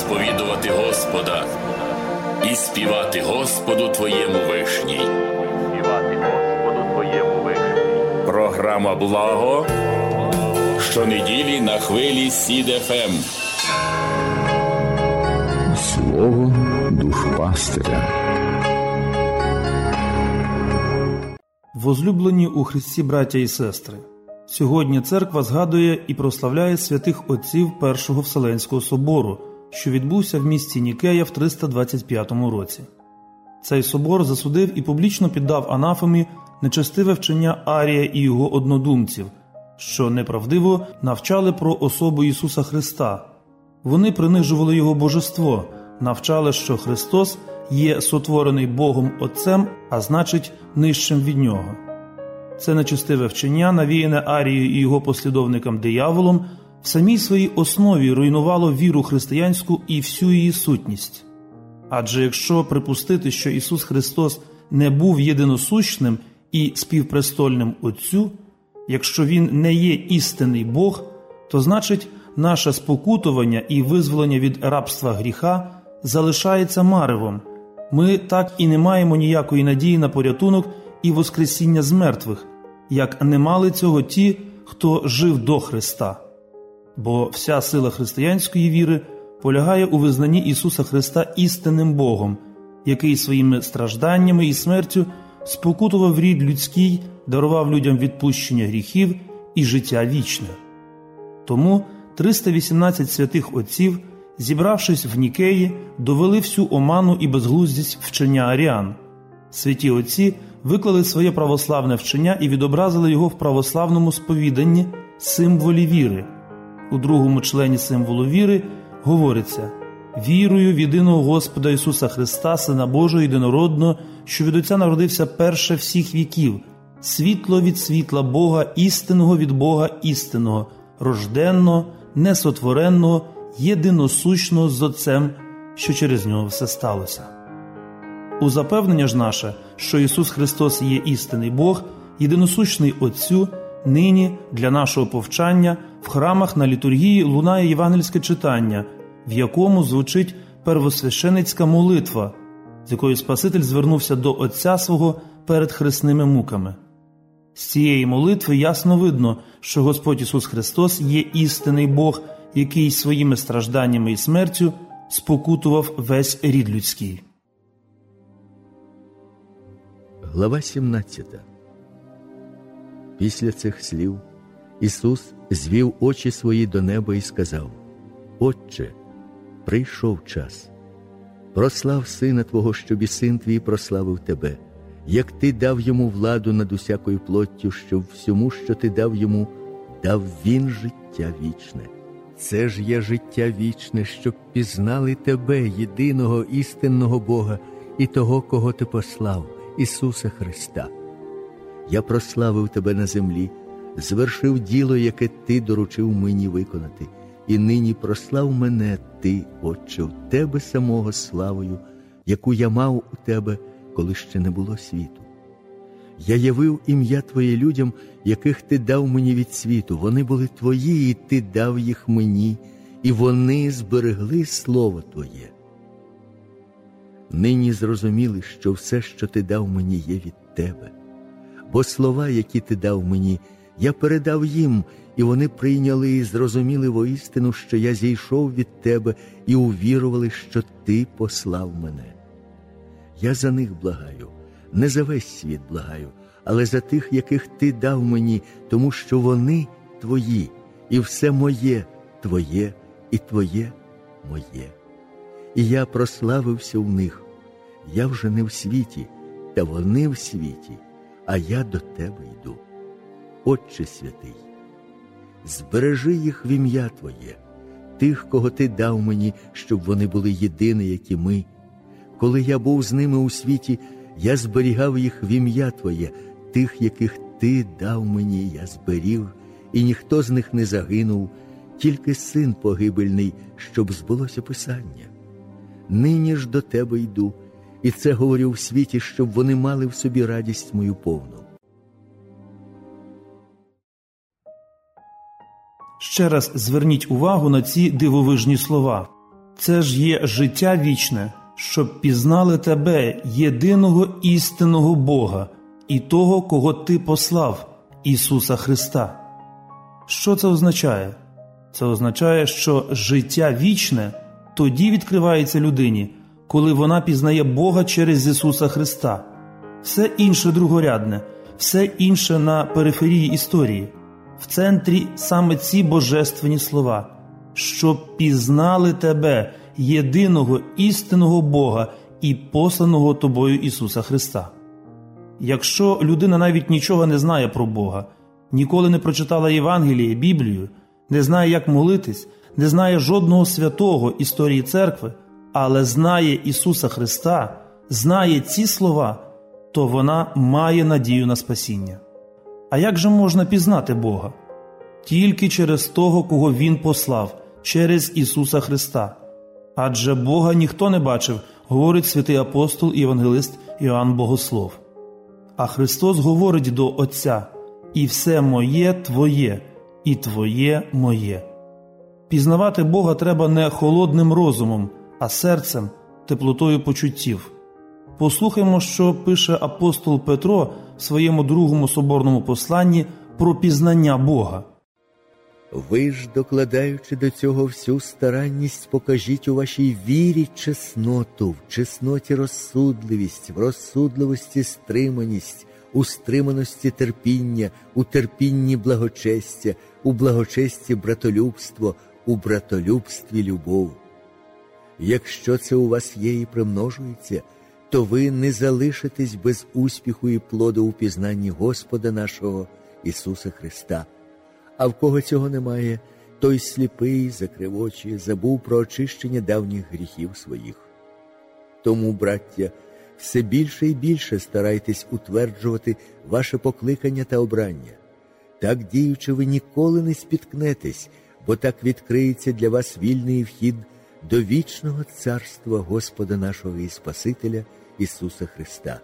сповідувати Господа і співати Господу Твоєму вишній. Програма «Благо» щонеділі на хвилі СІД ФМ. Слово душпастиря. Возлюблені у Христі браття і сестри, сьогодні церква згадує і прославляє святих отців Першого Вселенського собору, що відбувся в місті Нікея в 325 році. Цей собор засудив і публічно піддав анафемі нечестиве вчення Арія і його однодумців, що неправдиво навчали про особу Ісуса Христа. Вони принижували Його божество, навчали, що Христос є сотворений Богом Отцем, а значить нижчим від Нього. Це нечестиве вчення, навіяне Арією і його послідовникам дияволом, в самій своїй основі руйнувало віру християнську і всю її сутність. Адже якщо припустити, що Ісус Христос не був єдиносущним і співпрестольним Отцю, якщо Він не є істинний Бог, то значить наше спокутування і визволення від рабства гріха залишається маревом. Ми так і не маємо ніякої надії на порятунок і воскресіння з мертвих, як не мали цього ті, хто жив до Христа. Бо вся сила християнської віри полягає у визнанні Ісуса Христа істинним Богом, який своїми стражданнями і смертю спокутував рід людський, дарував людям відпущення гріхів і життя вічне. Тому 318 святих отців, зібравшись в Нікеї, довели всю оману і безглуздість вчення аріан. Святі отці виклали своє православне вчення і відобразили його в православному сповіданні символі віри. У другому члені символу віри говориться: «Вірую в єдиного Господа Ісуса Христа, Сина Божого єдинородного, що від Отця народився перше всіх віків, світло від світла Бога, істинного від Бога істинного, рожденного, несотвореного, єдиносущного з Отцем, що через Нього все сталося». У запевнення ж наше, що Ісус Христос є істинний Бог, єдиносущний Отцю, нині для нашого повчання в храмах на літургії лунає євангельське читання, в якому звучить первосвященицька молитва, з якою Спаситель звернувся до Отця свого перед хресними муками. З цієї молитви ясно видно, що Господь Ісус Христос є істинний Бог, який своїми стражданнями і смертю спокутував весь рід людський. Глава 17. Після цих слів Ісус звів очі свої до неба і сказав: «Отче, прийшов час. Прослав Сина Твого, щоб і Син Твій прославив Тебе, як Ти дав Йому владу над усякою плоттю, щоб всьому, що Ти дав Йому, дав Він життя вічне. Це ж є життя вічне, щоб пізнали Тебе, єдиного істинного Бога, і того, кого Ти послав, Ісуса Христа. Я прославив Тебе на землі, звершив діло, яке Ти доручив мені виконати, і нині прослав мене Ти, Отче, в Тебе самого славою, яку я мав у Тебе, коли ще не було світу. Я явив ім'я Твоє людям, яких Ти дав мені від світу. Вони були Твої, і Ти дав їх мені, і вони зберегли Слово Твоє. Нині зрозуміли, що все, що Ти дав мені, є від Тебе. Бо слова, які Ти дав мені, я передав їм, і вони прийняли і зрозуміли воістину, що я зійшов від Тебе, і увірували, що Ти послав мене. Я за них благаю, не за весь світ благаю, але за тих, яких Ти дав мені, тому що вони Твої, і все моє Твоє, і Твоє моє. І я прославився в них. Я вже не в світі, та вони в світі, а я до Тебе йду. Отче святий, збережи їх в ім'я Твоє, тих, кого Ти дав мені, щоб вони були єдині, як і ми. Коли я був з ними у світі, я зберігав їх в ім'я Твоє, тих, яких Ти дав мені, я зберіг, і ніхто з них не загинув, тільки син погибельний, щоб збулося Писання. Нині ж до Тебе йду, і це говорю в світі, щоб вони мали в собі радість мою повну. Ще раз зверніть увагу на ці дивовижні слова. Це ж є життя вічне, щоб пізнали Тебе, єдиного істинного Бога, і того, кого Ти послав, Ісуса Христа. Що це означає? Це означає, що життя вічне тоді відкривається людині, коли вона пізнає Бога через Ісуса Христа. Все інше другорядне, все інше на периферії історії. В центрі саме ці божественні слова, щоб пізнали Тебе, єдиного істинного Бога і посланого Тобою Ісуса Христа. Якщо людина навіть нічого не знає про Бога, ніколи не прочитала Євангеліє, Біблію, не знає, як молитись, не знає жодного святого історії церкви, але знає Ісуса Христа, знає ці слова, то вона має надію на спасіння. А як же можна пізнати Бога? Тільки через того, кого Він послав, через Ісуса Христа. Адже Бога ніхто не бачив, говорить святий апостол і євангелист Іоанн Богослов. А Христос говорить до Отця: «І все моє Твоє, і Твоє моє». Пізнавати Бога треба не холодним розумом, а серцем, теплотою почуттів. Послухаймо, що пише апостол Петро в своєму другому соборному посланні про пізнання Бога. Ви ж, докладаючи до цього всю старанність, покажіть у вашій вірі чесноту, в чесноті розсудливість, в розсудливості стриманість, у стриманості терпіння, у терпінні благочестя, у благочесті братолюбство, у братолюбстві любов. Якщо це у вас є і примножується, то ви не залишитесь без успіху і плоду у пізнанні Господа нашого Ісуса Христа. А в кого цього немає, той сліпий, закрив очі, забув про очищення давніх гріхів своїх. Тому, браття, все більше і більше старайтесь утверджувати ваше покликання та обрання. Так діючи, ви ніколи не спіткнетесь, бо так відкриється для вас вільний вхід до вічного царства Господа нашого і Спасителя Ісуса Христа.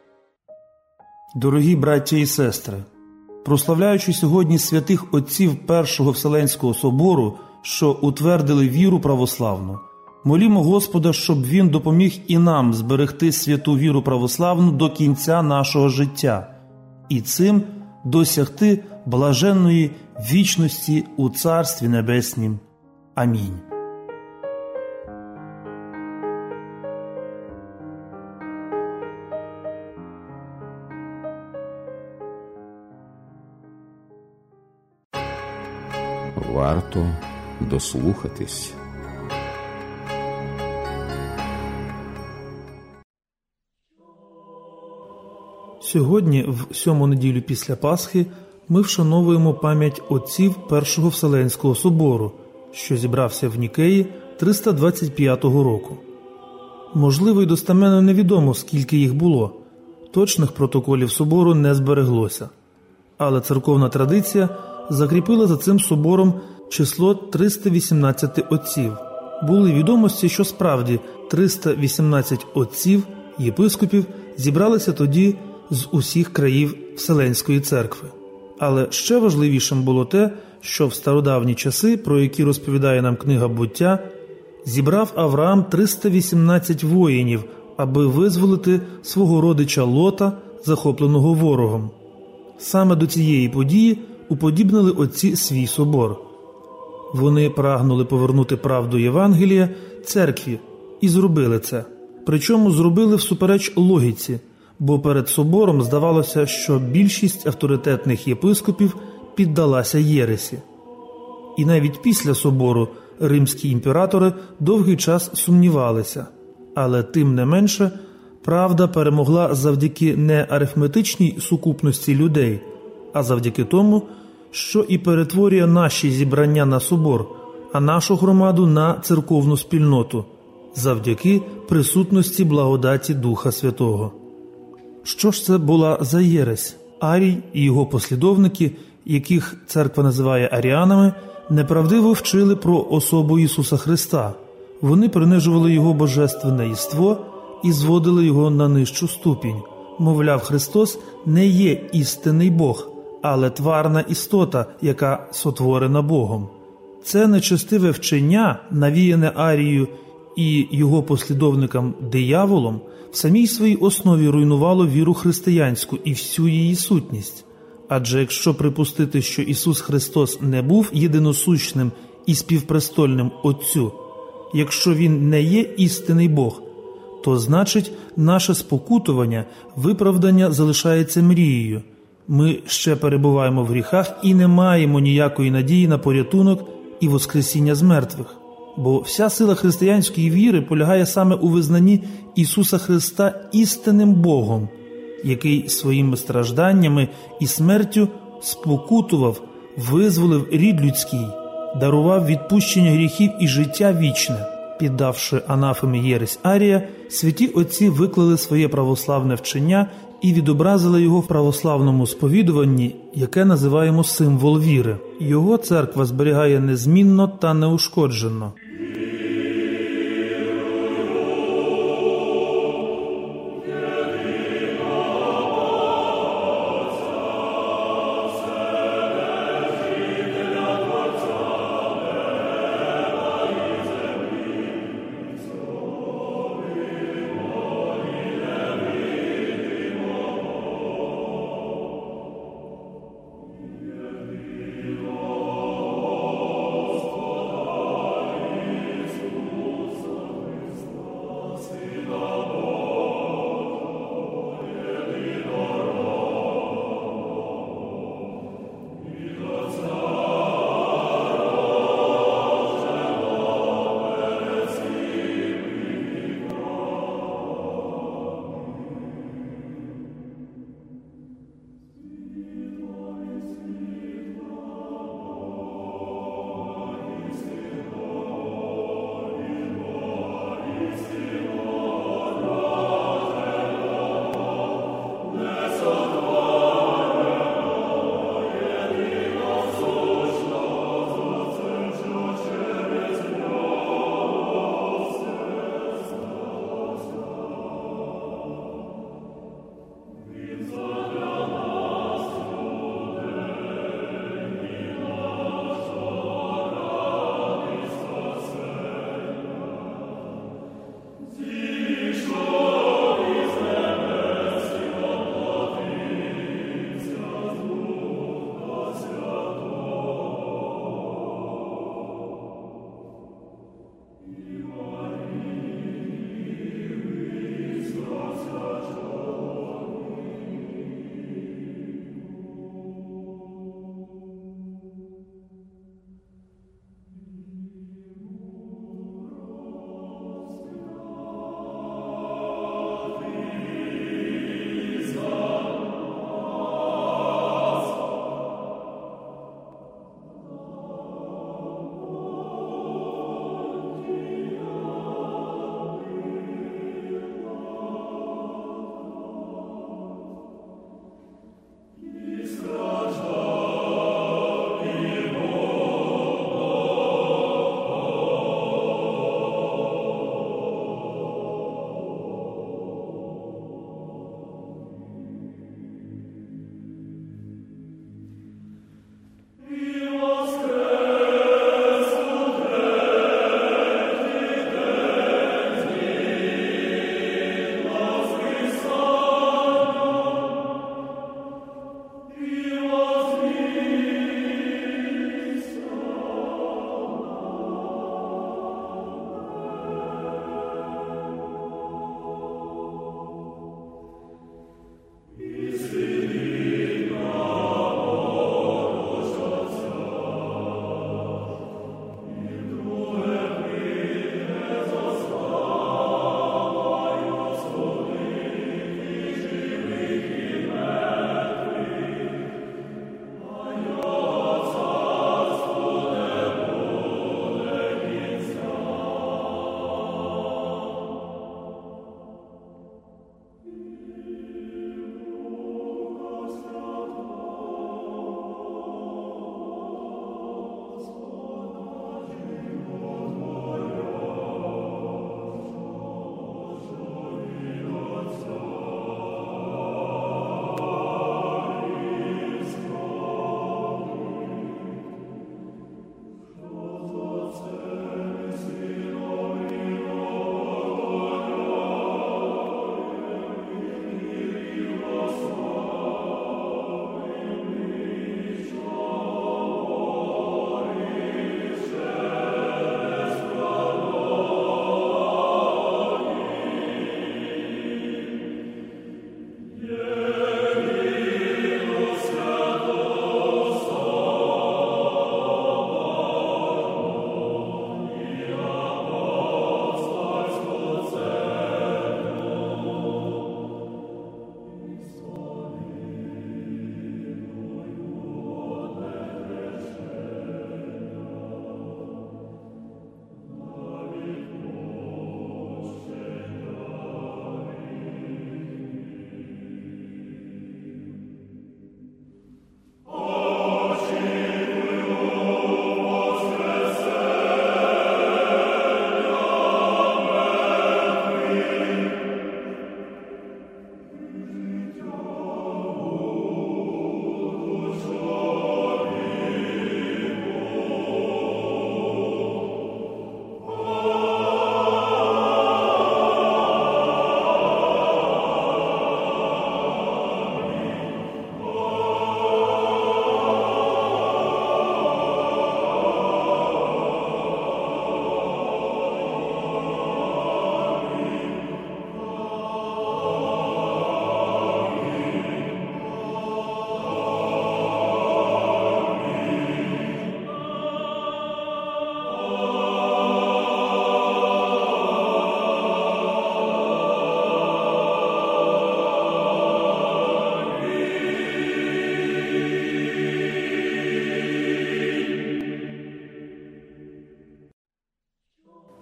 Дорогі браття і сестри, прославляючи сьогодні святих отців Першого Вселенського собору, що утвердили віру православну, молімо Господа, щоб Він допоміг і нам зберегти святу віру православну до кінця нашого життя і цим досягти блаженної вічності у Царстві Небеснім. Амінь. Варто дослухатись. Сьогодні, в 7-му неділю після Пасхи, ми вшановуємо пам'ять отців Першого Вселенського собору, що зібрався в Нікеї 325 року. Можливо, й достеменно невідомо, скільки їх було. Точних протоколів собору не збереглося. Але церковна традиція закріпила за цим собором число 318 отців. Були відомості, що справді 318 отців, єпископів, зібралися тоді з усіх країв Вселенської церкви. Але ще важливішим було те, що в стародавні часи, про які розповідає нам книга «Буття», зібрав Авраам 318 воїнів, аби визволити свого родича Лота, захопленого ворогом. Саме до цієї події уподібнили отці свій собор. Вони прагнули повернути правду Євангелія церкві і зробили це. Причому зробили всупереч логіці, бо перед собором здавалося, що більшість авторитетних єпископів піддалася єресі. І навіть після собору римські імператори довгий час сумнівалися. Але тим не менше, правда перемогла завдяки не арифметичній сукупності людей, а завдяки тому, що і перетворює наші зібрання на собор, а нашу громаду на церковну спільноту, завдяки присутності благодаті Духа Святого. Що ж це була за єресь? Арій і його послідовники, яких церква називає аріанами, неправдиво вчили про особу Ісуса Христа. Вони принижували Його божественне єство і зводили Його на нижчу ступінь. Мовляв, Христос не є істинний Бог, але тварна істота, яка сотворена Богом. Це нечестиве вчення, навіяне Арією і його послідовникам дияволом, в самій своїй основі руйнувало віру християнську і всю її сутність. Адже якщо припустити, що Ісус Христос не був єдиносущним і співпрестольним Отцю, якщо Він не є істинний Бог, то значить наше спокутування, виправдання залишається мрією. Ми ще перебуваємо в гріхах і не маємо ніякої надії на порятунок і воскресіння з мертвих. Бо вся сила християнської віри полягає саме у визнанні Ісуса Христа істинним Богом, який своїми стражданнями і смертю спокутував, визволив рід людський, дарував відпущення гріхів і життя вічне. Піддавши анафемі єресь Арія, святі отці виклали своє православне вчення і відобразили його в православному сповідуванні, яке називаємо символ віри. Його церква зберігає незмінно та неушкоджено.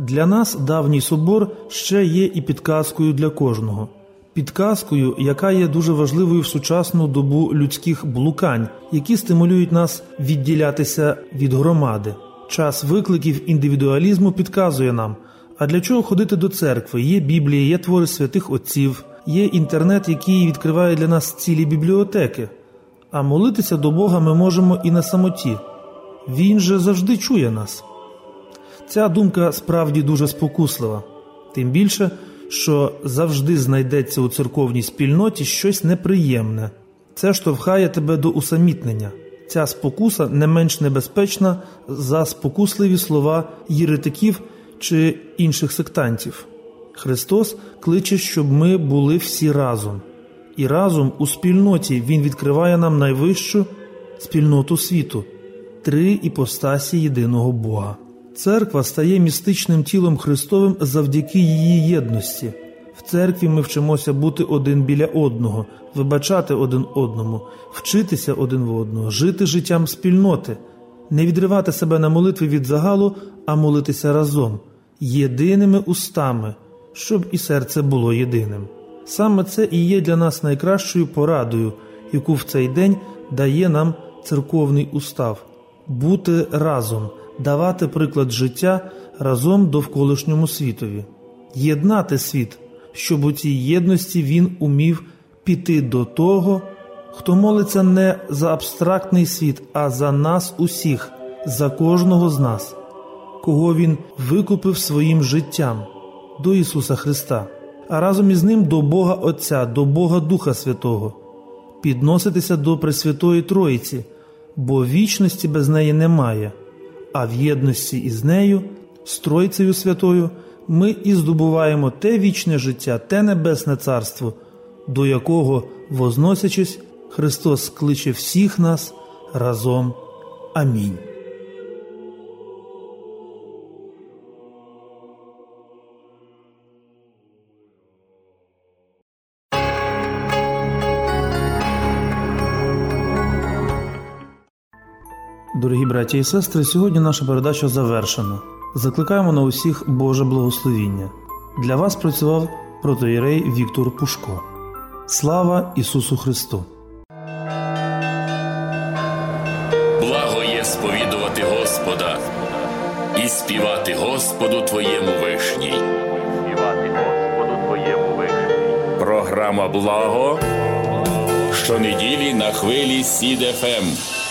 Для нас давній собор ще є і підказкою для кожного. Підказкою, яка є дуже важливою в сучасну добу людських блукань, які стимулюють нас відділятися від громади. Час викликів індивідуалізму підказує нам, а для чого ходити до церкви? Є Біблія, є твори святих отців, є інтернет, який відкриває для нас цілі бібліотеки. А молитися до Бога ми можемо і на самоті. Він же завжди чує нас. Ця думка справді дуже спокуслива. Тим більше, що завжди знайдеться у церковній спільноті щось неприємне. Це штовхає тебе до усамітнення. Ця спокуса не менш небезпечна за спокусливі слова єретиків чи інших сектантів. Христос кличе, щоб ми були всі разом. І разом у спільноті Він відкриває нам найвищу спільноту світу – 3 іпостасі єдиного Бога. Церква стає містичним тілом Христовим завдяки її єдності. В церкві ми вчимося бути один біля одного, вибачати один одному, вчитися один в одного, жити життям спільноти, не відривати себе на молитві від загалу, а молитися разом, єдиними устами, щоб і серце було єдиним. Саме це і є для нас найкращою порадою, яку в цей день дає нам церковний устав – бути разом, давати приклад життя разом довколишньому світові, єднати світ, щоб у цій єдності він умів піти до того, хто молиться не за абстрактний світ, а за нас усіх, за кожного з нас, кого він викупив своїм життям, до Ісуса Христа, а разом із Ним до Бога Отця, до Бога Духа Святого, підноситися до Пресвятої Троїці, бо вічності без неї немає, а в єдності із нею, з Тройцею Святою, ми і здобуваємо те вічне життя, те небесне царство, до якого, возносячись, Христос кличе всіх нас разом. Амінь. Дорогі браті і сестри, сьогодні наша передача завершена. Закликаємо на усіх Боже благословіння. Для вас працював протоієрей Віктор Пушко. Слава Ісусу Христу! Благо є сповідувати Господа і співати Господу Твоєму вишній. Програма «Благо» щонеділі на хвилі СІД ФМ.